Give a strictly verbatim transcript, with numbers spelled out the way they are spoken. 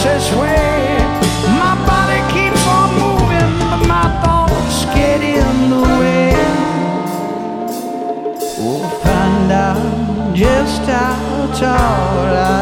this way. My body keeps on moving, but my thoughts get in the way. We'll find out just how tall I